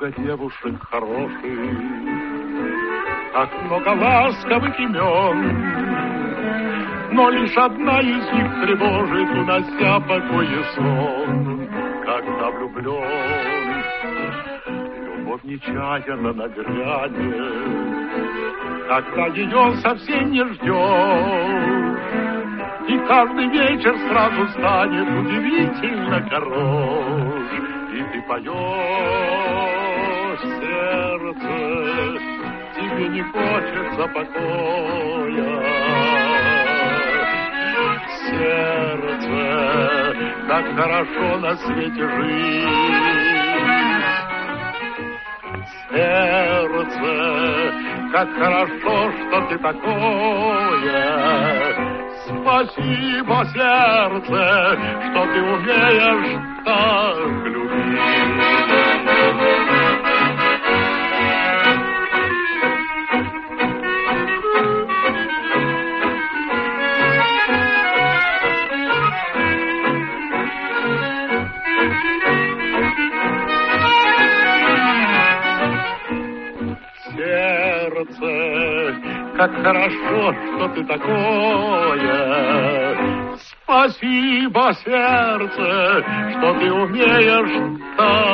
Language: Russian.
много девушек хороших, как много ласковых имен, но лишь одна из них тревожит, унося покой и сон. Когда влюблен, любовь нечаянно нагрянет, когда ее совсем не ждешь, и каждый вечер сразу станет удивительно хорош. И ты поешь, сердце, тебе не хочется покоя. Сердце, как хорошо на свете жить. Сердце, как хорошо, что ты такое. Спасибо, сердце, что ты умеешь так любить. Сердце, как хорошо, что ты такое. Спасибо, сердце, что ты умеешь так